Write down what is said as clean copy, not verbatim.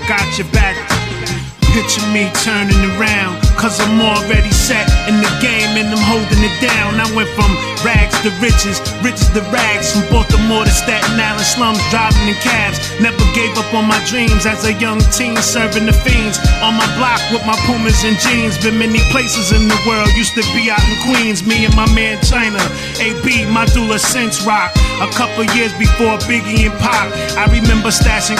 got your back. Picture me turning around, cause I'm already set in the game and I'm holding it down. I went from rags to riches, riches to rags, from Baltimore to Staten Island slums, driving in cabs. Never gave up on my dreams as a young teen, serving the fiends. On my block with my Pumas and jeans, been many places in the world, used to be out in Queens. Me and my man China, AB, my doula since rock. A couple years before Biggie and Pac, I remember stashing